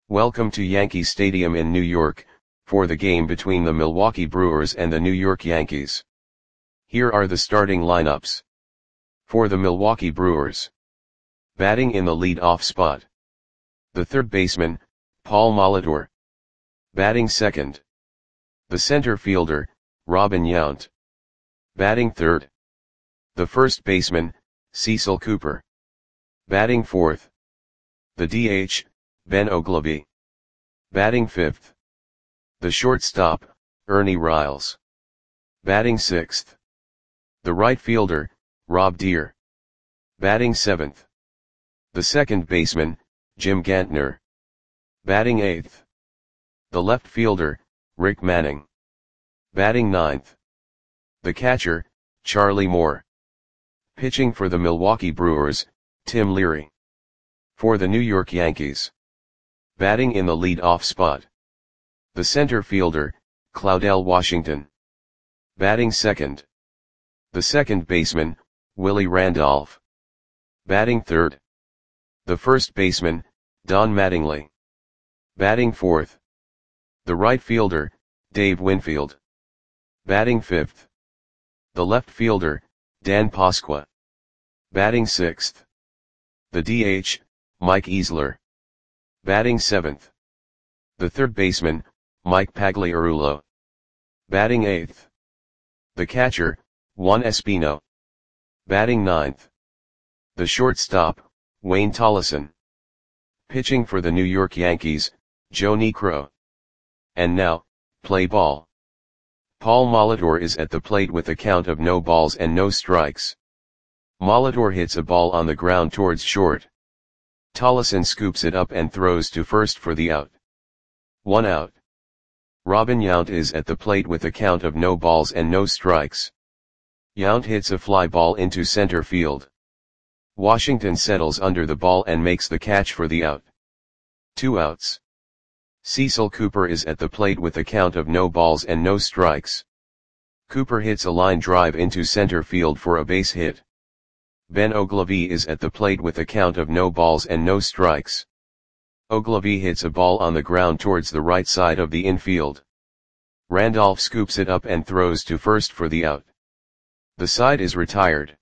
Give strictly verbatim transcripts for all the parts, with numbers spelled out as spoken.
Welcome to Yankee Stadium in New York, for the game between the Milwaukee Brewers and the New York Yankees. Here are the starting lineups. For the Milwaukee Brewers. Batting in the lead-off spot. The third baseman, Paul Molitor. Batting second. The center fielder, Robin Yount. Batting third. The first baseman, Cecil Cooper. Batting fourth. The D H, Ben Oglivie. Batting fifth. The shortstop, Ernie Riles. Batting sixth. The right fielder, Rob Deer. Batting seventh. The second baseman, Jim Gantner. Batting eighth. The left fielder, Rick Manning. Batting ninth. The catcher, Charlie Moore. Pitching for the Milwaukee Brewers, Tim Leary. For the New York Yankees. Batting in the lead-off spot. The center fielder, Claudell Washington. Batting second. The second baseman, Willie Randolph. Batting third. The first baseman, Don Mattingly. Batting fourth. The right fielder, Dave Winfield. Batting fifth. The left fielder, Dan Pasqua. Batting sixth. The D H, Mike Easler. Batting seventh. The third baseman, Mike Pagliarulo. Batting eighth. The catcher, Juan Espino. Batting ninth. The shortstop, Wayne Tollison. Pitching for the New York Yankees, Joe Niekro. And now, play ball. Paul Molitor is at the plate with a count of no balls and no strikes. Molitor hits a ball on the ground towards short. Tollison scoops it up and throws to first for the out. One out. Robin Yount is at the plate with a count of no balls and no strikes. Yount hits a fly ball into center field. Washington settles under the ball and makes the catch for the out. Two outs. Cecil Cooper is at the plate with a count of no balls and no strikes. Cooper hits a line drive into center field for a base hit. Ben Oglivie is at the plate with a count of no balls and no strikes. Oglivie hits a ball on the ground towards the right side of the infield. Randolph scoops it up and throws to first for the out. The side is retired.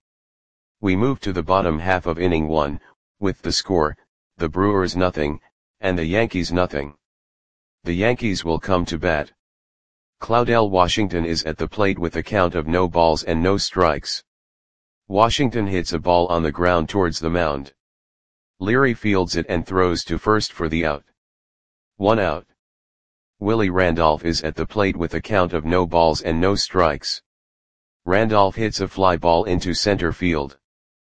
We move to the bottom half of inning one, with the score, the Brewers nothing, and the Yankees nothing. The Yankees will come to bat. Claudell Washington is at the plate with a count of no balls and no strikes. Washington hits a ball on the ground towards the mound. Leary fields it and throws to first for the out. One out. Willie Randolph is at the plate with a count of no balls and no strikes. Randolph hits a fly ball into center field.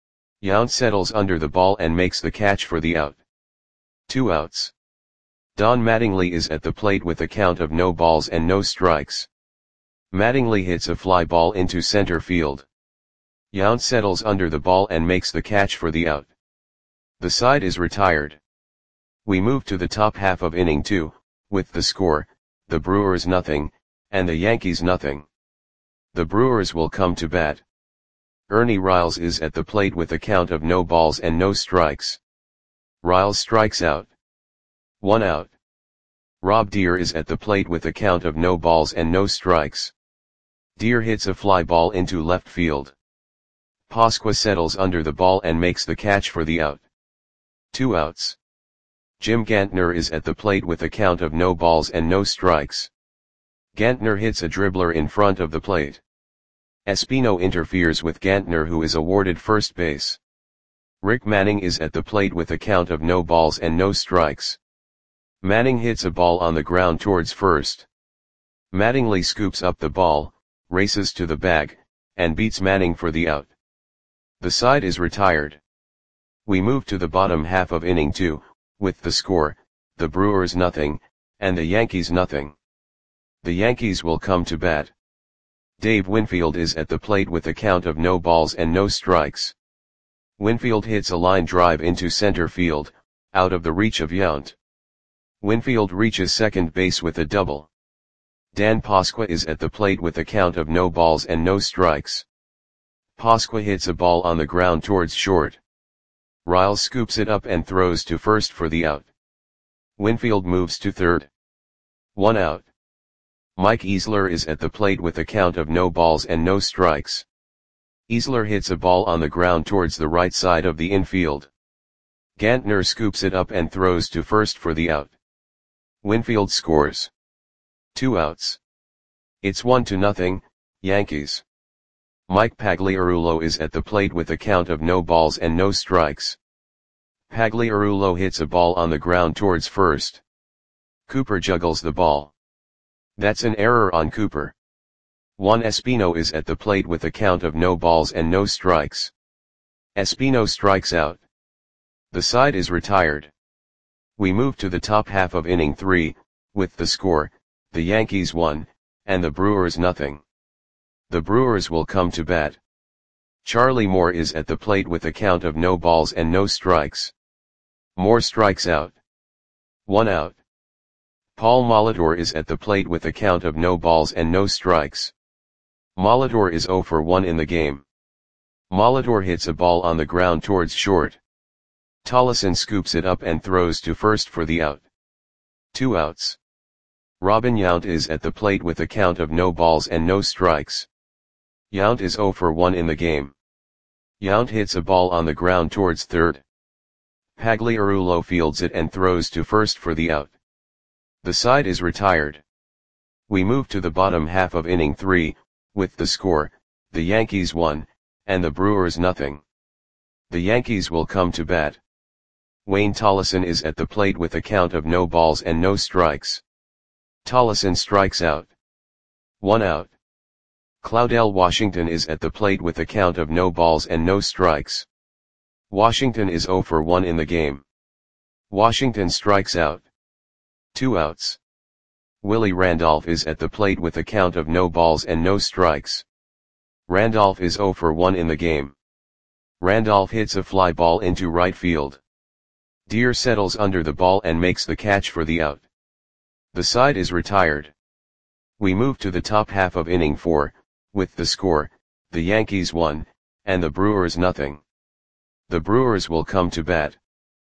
Yount settles under the ball and makes the catch for the out. Two outs. Don Mattingly is at the plate with a count of no balls and no strikes. Mattingly hits a fly ball into center field. Yount settles under the ball and makes the catch for the out. The side is retired. We move to the top half of inning two, with the score, the Brewers nothing, and the Yankees nothing. The Brewers will come to bat. Ernie Riles is at the plate with a count of no balls and no strikes. Riles strikes out. One out. Rob Deer is at the plate with a count of no balls and no strikes. Deer hits a fly ball into left field. Pasqua settles under the ball and makes the catch for the out. Two outs. Jim Gantner is at the plate with a count of no balls and no strikes. Gantner hits a dribbler in front of the plate. Espino interferes with Gantner, who is awarded first base. Rick Manning is at the plate with a count of no balls and no strikes. Manning hits a ball on the ground towards first. Mattingly scoops up the ball, races to the bag, and beats Manning for the out. The side is retired. We move to the bottom half of inning two, with the score, the Brewers nothing, and the Yankees nothing. The Yankees will come to bat. Dave Winfield is at the plate with a count of no balls and no strikes. Winfield hits a line drive into center field, out of the reach of Yount. Winfield reaches second base with a double. Dan Pasqua is at the plate with a count of no balls and no strikes. Pasqua hits a ball on the ground towards short. Riles scoops it up and throws to first for the out. Winfield moves to third. One out. Mike Easler is at the plate with a count of no balls and no strikes. Easler hits a ball on the ground towards the right side of the infield. Gantner scoops it up and throws to first for the out. Winfield scores. Two outs. It's one to nothing, Yankees. Mike Pagliarulo is at the plate with a count of no balls and no strikes. Pagliarulo hits a ball on the ground towards first. Cooper juggles the ball. That's an error on Cooper. Juan Espino is at the plate with a count of no balls and no strikes. Espino strikes out. The side is retired. We move to the top half of inning three, with the score, the Yankees one, and the Brewers nothing. The Brewers will come to bat. Charlie Moore is at the plate with a count of no balls and no strikes. Moore strikes out. One out. Paul Molitor is at the plate with a count of no balls and no strikes. Molitor is zero for one in the game. Molitor hits a ball on the ground towards short. Tollison scoops it up and throws to first for the out. Two outs. Robin Yount is at the plate with a count of no balls and no strikes. Yount is zero for one in the game. Yount hits a ball on the ground towards third. Pagliarulo fields it and throws to first for the out. The side is retired. We move to the bottom half of inning three, with the score, the Yankees one, and the Brewers nothing. The Yankees will come to bat. Wayne Tollison is at the plate with a count of no balls and no strikes. Tollison strikes out. One out. Claudel Washington is at the plate with a count of no balls and no strikes. Washington is zero for one in the game. Washington strikes out. Two outs. Willie Randolph is at the plate with a count of no balls and no strikes. Randolph is zero for one in the game. Randolph hits a fly ball into right field. Deer settles under the ball and makes the catch for the out. The side is retired. We move to the top half of inning four, with the score, the Yankees one, and the Brewers nothing. The Brewers will come to bat.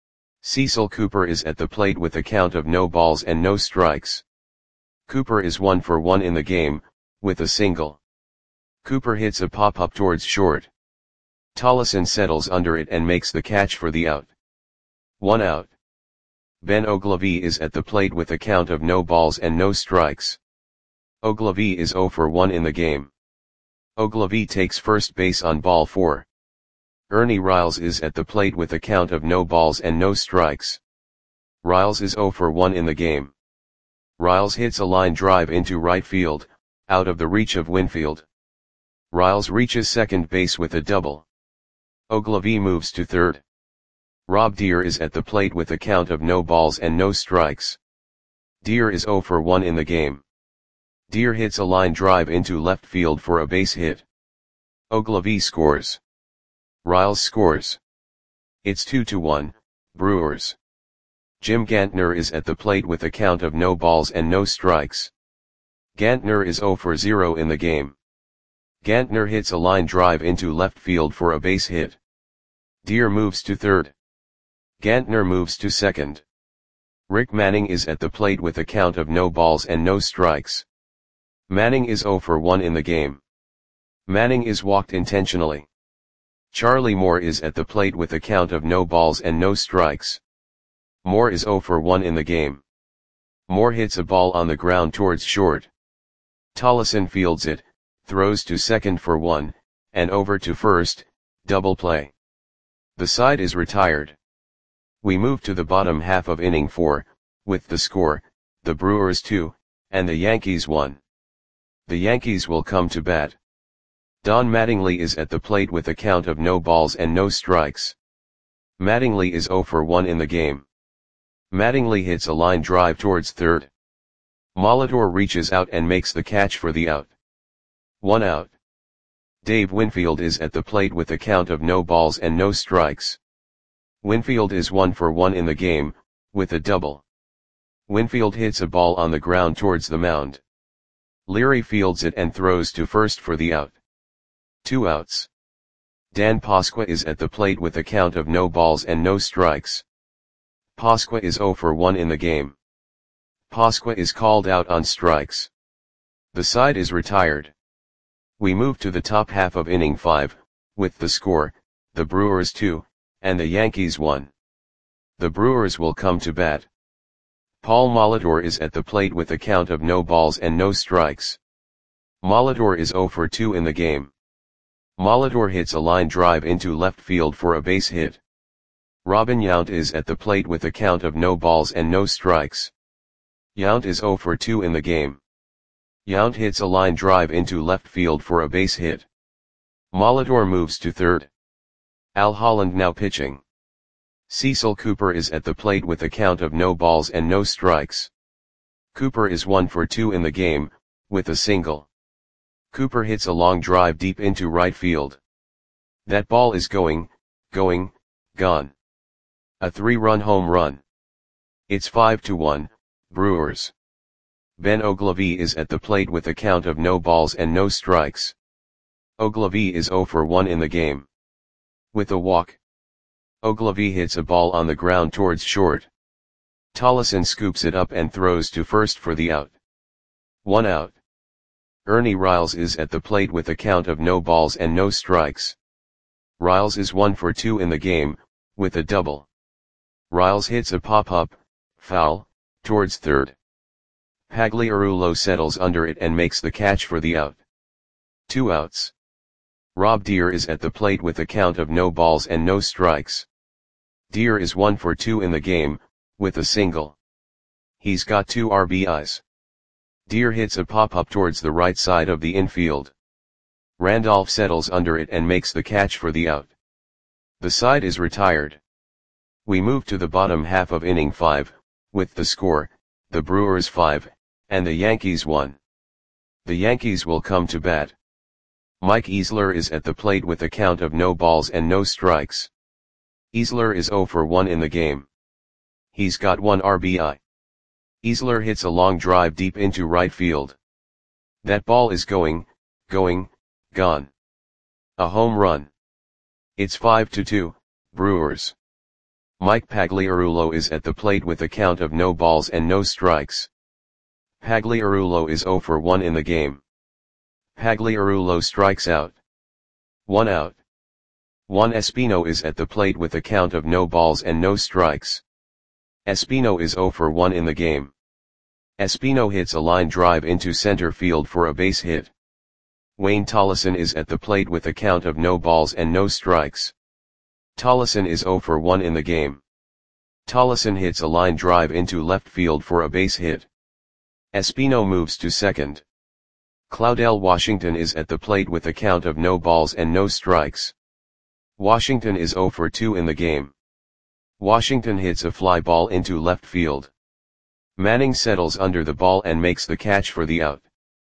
Cecil Cooper is at the plate with a count of no balls and no strikes. Cooper is one for one in the game, with a single. Cooper hits a pop-up towards short. Tollison settles under it and makes the catch for the out. One out. Ben Ogilvie is at the plate with a count of no balls and no strikes. Ogilvie is zero for one in the game. Ogilvie takes first base on ball four. Ernie Riles is at the plate with a count of no balls and no strikes. Riles is zero for one in the game. Riles hits a line drive into right field, out of the reach of Winfield. Riles reaches second base with a double. Ogilvie moves to third. Rob Deere is at the plate with a count of no balls and no strikes. Deere is zero for one in the game. Deere hits a line drive into left field for a base hit. Ogilvie scores. Riles scores. It's two to one, Brewers. Jim Gantner is at the plate with a count of no balls and no strikes. Gantner is zero for zero in the game. Gantner hits a line drive into left field for a base hit. Deere moves to third. Gantner moves to second. Rick Manning is at the plate with a count of no balls and no strikes. Manning is zero for one in the game. Manning is walked intentionally. Charlie Moore is at the plate with a count of no balls and no strikes. Moore is zero for one in the game. Moore hits a ball on the ground towards short. Tollison fields it, throws to second for one, and over to first, double play. The side is retired. We move to the bottom half of inning four, with the score, the Brewers two, and the Yankees one. The Yankees will come to bat. Don Mattingly is at the plate with a count of no balls and no strikes. Mattingly is zero for one in the game. Mattingly hits a line drive towards third. Molitor reaches out and makes the catch for the out. One out. Dave Winfield is at the plate with a count of no balls and no strikes. Winfield is one for one in the game, with a double. Winfield hits a ball on the ground towards the mound. Leary fields it and throws to first for the out. Two outs. Dan Pasqua is at the plate with a count of no balls and no strikes. Pasqua is zero for one in the game. Pasqua is called out on strikes. The side is retired. We move to the top half of inning five, with the score, the Brewers two, and the Yankees one. The Brewers will come to bat. Paul Molitor is at the plate with a count of no balls and no strikes. Molitor is zero for two in the game. Molitor hits a line drive into left field for a base hit. Robin Yount is at the plate with a count of no balls and no strikes. Yount is zero for two in the game. Yount hits a line drive into left field for a base hit. Molitor moves to third. Al Holland now pitching. Cecil Cooper is at the plate with a count of no balls and no strikes. Cooper is one for two in the game, with a single. Cooper hits a long drive deep into right field. That ball is going, going, gone. A three-run home run. It's five to one, Brewers. Ben Oglivie is at the plate with a count of no balls and no strikes. Oglivie is zero for one in the game. With a walk. Oglivie hits a ball on the ground towards short. Tollison scoops it up and throws to first for the out. One out. Ernie Riles is at the plate with a count of no balls and no strikes. Riles is one for two in the game, with a double. Riles hits a pop-up, foul, towards third. Pagliarulo settles under it and makes the catch for the out. Two outs. Rob Deere is at the plate with a count of no balls and no strikes. Deere is one for two in the game, with a single. He's got two R B Is. Deere hits a pop-up towards the right side of the infield. Randolph settles under it and makes the catch for the out. The side is retired. We move to the bottom half of inning five, with the score, the Brewers five, and the Yankees one. The Yankees will come to bat. Mike Easler is at the plate with a count of no balls and no strikes. Easler is zero for one in the game. He's got one R B I. Easler hits a long drive deep into right field. That ball is going, going, gone. A home run. It's five to two, Brewers. Mike Pagliarulo is at the plate with a count of no balls and no strikes. Pagliarulo is zero for one in the game. Pagliarulo strikes out. One out. Juan Espino is at the plate with a count of no balls and no strikes. Espino is zero for one in the game. Espino hits a line drive into center field for a base hit. Wayne Tollison is at the plate with a count of no balls and no strikes. Tollison is zero for one in the game. Tollison hits a line drive into left field for a base hit. Espino moves to second. Claudel Washington is at the plate with a count of no balls and no strikes. Washington is zero for two in the game. Washington hits a fly ball into left field. Manning settles under the ball and makes the catch for the out.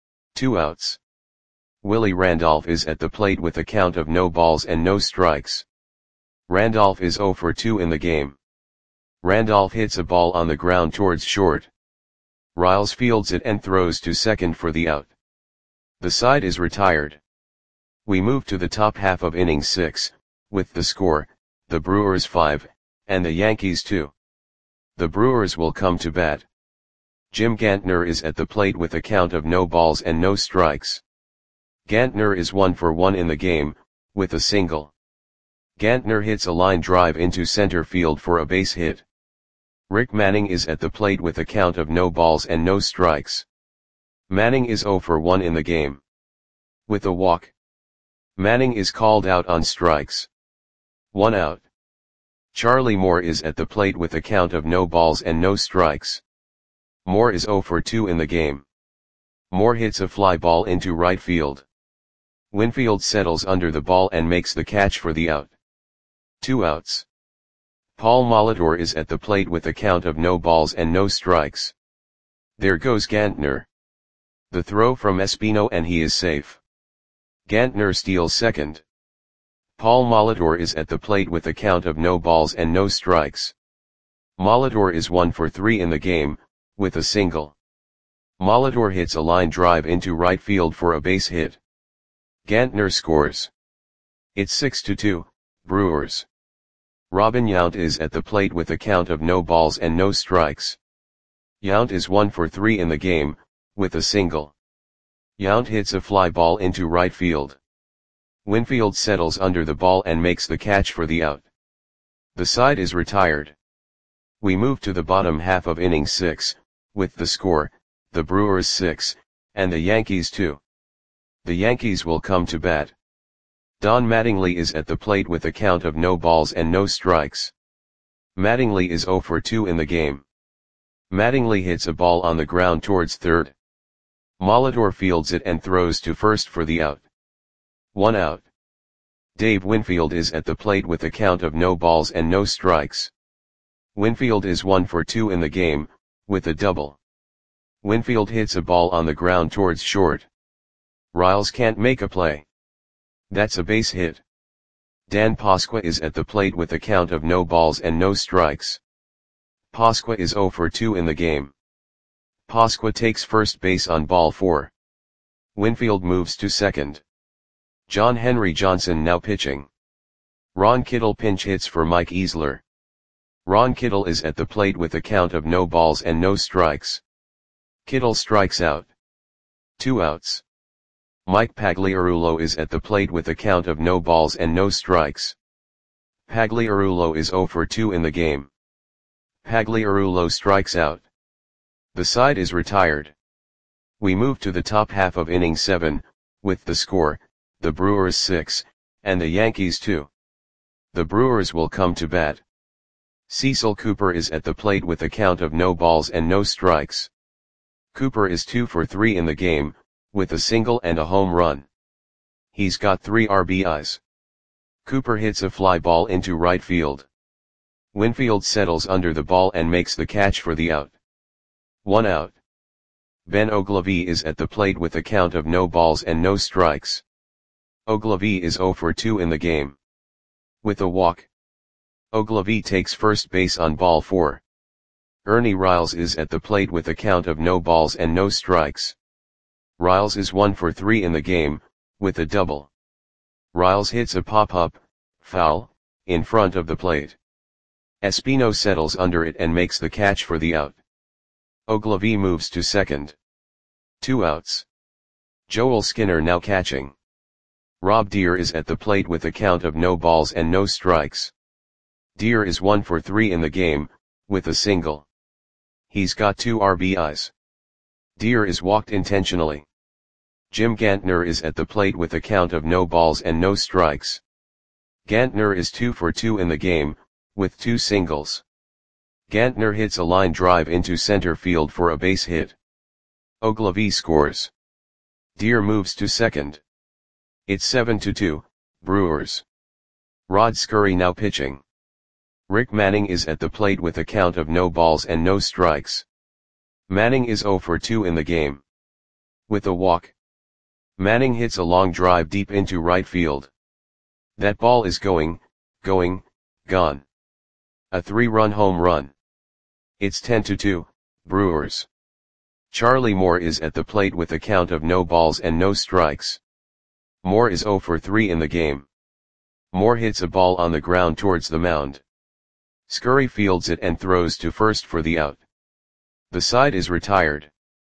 Two outs. Willie Randolph is at the plate with a count of no balls and no strikes. Randolph is zero for two in the game. Randolph hits a ball on the ground towards short. Riles fields it and throws to second for the out. The side is retired. We move to the top half of inning six, with the score, the Brewers five, and the Yankees two. The Brewers will come to bat. Jim Gantner is at the plate with a count of no balls and no strikes. Gantner is one for one in the game, with a single. Gantner hits a line drive into center field for a base hit. Rick Manning is at the plate with a count of no balls and no strikes. Manning is zero for one in the game. With a walk. Manning is called out on strikes. One out. Charlie Moore is at the plate with a count of no balls and no strikes. Moore is zero for two in the game. Moore hits a fly ball into right field. Winfield settles under the ball and makes the catch for the out. Two outs. Paul Molitor is at the plate with a count of no balls and no strikes. There goes Gantner. The throw from Espino and he is safe. Gantner steals second. Paul Molitor is at the plate with a count of no balls and no strikes. Molitor is one for three in the game, with a single. Molitor hits a line drive into right field for a base hit. Gantner scores. It's six to two, Brewers. Robin Yount is at the plate with a count of no balls and no strikes. Yount is one for three in the game, with a single. Yount hits a fly ball into right field. Winfield settles under the ball and makes the catch for the out. The side is retired. We move to the bottom half of inning six, with the score, the Brewers six, and the Yankees two. The Yankees will come to bat. Don Mattingly is at the plate with a count of no balls and no strikes. Mattingly is zero for two in the game. Mattingly hits a ball on the ground towards third. Molitor fields it and throws to first for the out. One out. Dave Winfield is at the plate with a count of no balls and no strikes. Winfield is one for two in the game, with a double. Winfield hits a ball on the ground towards short. Riles can't make a play. That's a base hit. Dan Pasqua is at the plate with a count of no balls and no strikes. Pasqua is zero for two in the game. Pasqua takes first base on ball four. Winfield moves to second. John Henry Johnson now pitching. Ron Kittle pinch hits for Mike Easler. Ron Kittle is at the plate with a count of no balls and no strikes. Kittle strikes out. Two outs. Mike Pagliarulo is at the plate with a count of no balls and no strikes. Pagliarulo is zero for two in the game. Pagliarulo strikes out. The side is retired. We move to the top half of inning seven, with the score, the Brewers six, and the Yankees two. The Brewers will come to bat. Cecil Cooper is at the plate with a count of no balls and no strikes. Cooper is two for three in the game, with a single and a home run. He's got three R B Is. Cooper hits a fly ball into right field. Winfield settles under the ball and makes the catch for the out. One out. Ben Oglivie is at the plate with a count of no balls and no strikes. Oglivie is zero for two in the game. With a walk. Oglivie takes first base on ball four. Ernie Riles is at the plate with a count of no balls and no strikes. Riles is one for three in the game, with a double. Riles hits a pop-up, foul, in front of the plate. Espino settles under it and makes the catch for the out. Oglivie moves to second. Two outs. Joel Skinner now catching. Rob Deere is at the plate with a count of no balls and no strikes. Deere is one for three in the game, with a single. He's got two R B Is. Deere is walked intentionally. Jim Gantner is at the plate with a count of no balls and no strikes. Gantner is two for two in the game, with two singles. Gantner hits a line drive into center field for a base hit. Oglivie scores. Deere moves to second. It's seven to two, Brewers. Rod Scurry now pitching. Rick Manning is at the plate with a count of no balls and no strikes. Manning is zero for two in the game. With a walk. Manning hits a long drive deep into right field. That ball is going, going, gone. A three-run home run. It's ten to two, Brewers. Charlie Moore is at the plate with a count of no balls and no strikes. Moore is zero for three in the game. Moore hits a ball on the ground towards the mound. Scurry fields it and throws to first for the out. The side is retired.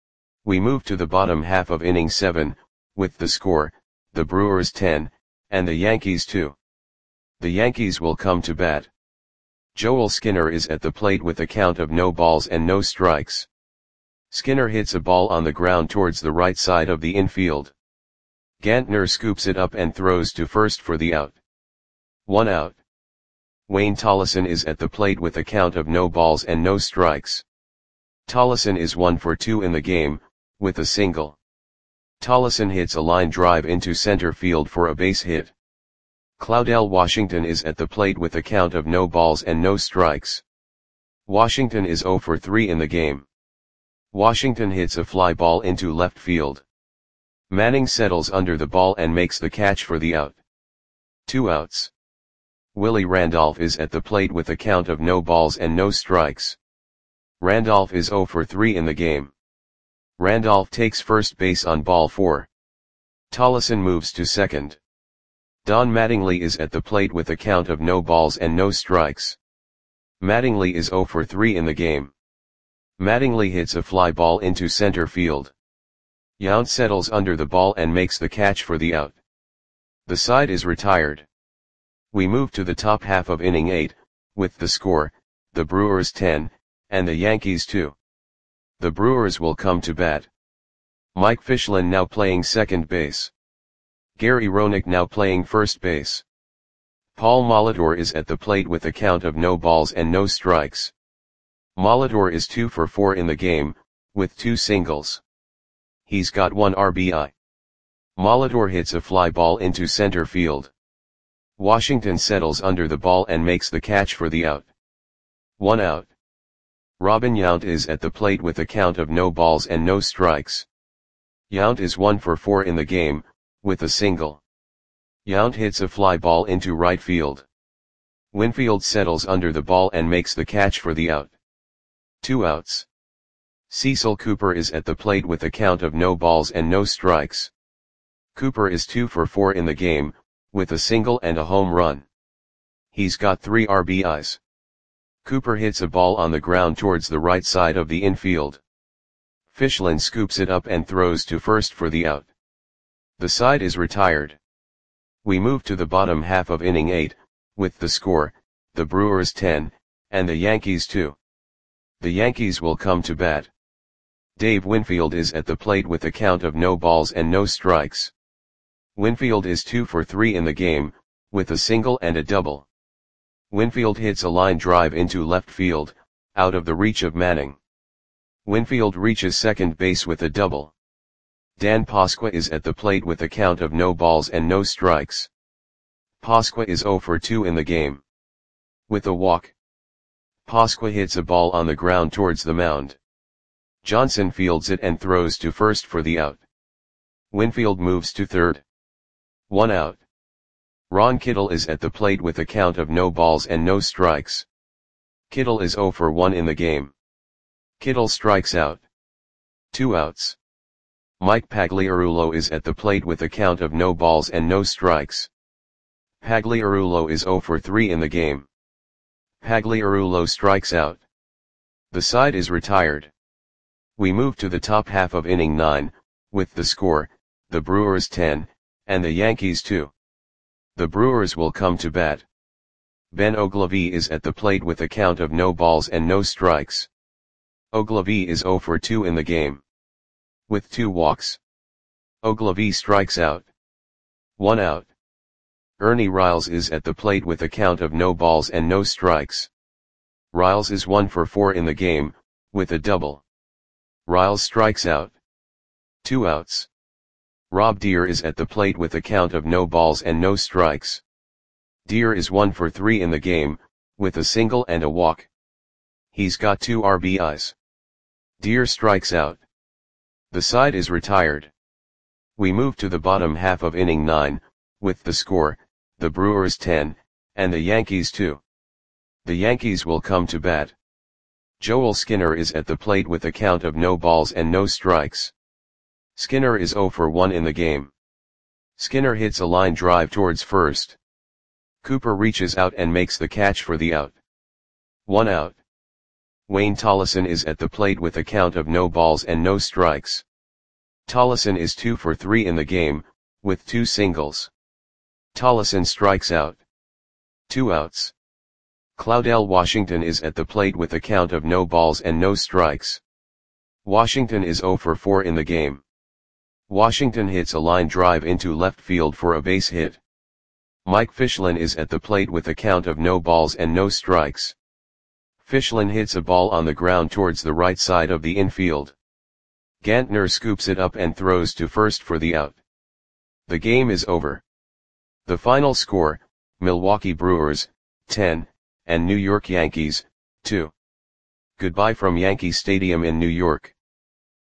We move to the bottom half of inning seven, with the score, the Brewers ten, and the Yankees two. The Yankees will come to bat. Joel Skinner is at the plate with a count of no balls and no strikes. Skinner hits a ball on the ground towards the right side of the infield. Gantner scoops it up and throws to first for the out. One out. Wayne Tollison is at the plate with a count of no balls and no strikes. Tollison is one for two in the game, with a single. Tollison hits a line drive into center field for a base hit. Claudell Washington is at the plate with a count of no balls and no strikes. Washington is zero for three in the game. Washington hits a fly ball into left field. Manning settles under the ball and makes the catch for the out. Two outs. Willie Randolph is at the plate with a count of no balls and no strikes. Randolph is zero for three in the game. Randolph takes first base on ball four. Tollison moves to second. Don Mattingly is at the plate with a count of no balls and no strikes. Mattingly is zero for three in the game. Mattingly hits a fly ball into center field. Yount settles under the ball and makes the catch for the out. The side is retired. We move to the top half of inning eight, with the score, the Brewers ten, and the Yankees two. The Brewers will come to bat. Mike Fischlin now playing second base. Gary Roenick now playing first base. Paul Molitor is at the plate with a count of no balls and no strikes. Molitor is two for four in the game, with two singles. He's got one R B I. Molitor hits a fly ball into center field. Washington settles under the ball and makes the catch for the out. One out. Robin Yount is at the plate with a count of no balls and no strikes. Yount is one for four in the game, with a single. Yount hits a fly ball into right field. Winfield settles under the ball and makes the catch for the out. Two outs. Cecil Cooper is at the plate with a count of no balls and no strikes. Cooper is two for four in the game, with a single and a home run. He's got three R B Is. Cooper hits a ball on the ground towards the right side of the infield. Fischlin scoops it up and throws to first for the out. The side is retired. We move to the bottom half of inning eight, with the score, the Brewers ten, and the Yankees two. The Yankees will come to bat. Dave Winfield is at the plate with a count of no balls and no strikes. Winfield is two for three in the game, with a single and a double. Winfield hits a line drive into left field, out of the reach of Manning. Winfield reaches second base with a double. Dan Pasqua is at the plate with a count of no balls and no strikes. Pasqua is zero for two in the game. With a walk. Pasqua hits a ball on the ground towards the mound. Johnson fields it and throws to first for the out. Winfield moves to third. One out. Ron Kittle is at the plate with a count of no balls and no strikes. Kittle is zero for one in the game. Kittle strikes out. Two outs. Mike Pagliarulo is at the plate with a count of no balls and no strikes. Pagliarulo is zero for three in the game. Pagliarulo strikes out. The side is retired. We move to the top half of inning nine, with the score, the Brewers ten, and the Yankees two. The Brewers will come to bat. Ben Oglivie is at the plate with a count of no balls and no strikes. Oglivie is zero for two in the game. With two walks. Oglivie strikes out. One out. Ernie Riles is at the plate with a count of no balls and no strikes. Riles is one for four in the game, with a double. Riles strikes out. Two outs. Rob Deer is at the plate with a count of no balls and no strikes. Deer is one for three in the game, with a single and a walk. He's got two R B Is. Deer strikes out. The side is retired. We move to the bottom half of inning nine, with the score, the Brewers ten, and the Yankees two. The Yankees will come to bat. Joel Skinner is at the plate with a count of no balls and no strikes. Skinner is zero for one in the game. Skinner hits a line drive towards first. Cooper reaches out and makes the catch for the out. One out. Wayne Tollison is at the plate with a count of no balls and no strikes. Tollison is two for three in the game, with two singles. Tollison strikes out. Two outs. Claudell Washington is at the plate with a count of no balls and no strikes. Washington is zero for four in the game. Washington hits a line drive into left field for a base hit. Mike Fischlin is at the plate with a count of no balls and no strikes. Fischlin hits a ball on the ground towards the right side of the infield. Gantner scoops it up and throws to first for the out. The game is over. The final score, Milwaukee Brewers, ten, and New York Yankees, two. Goodbye from Yankee Stadium in New York.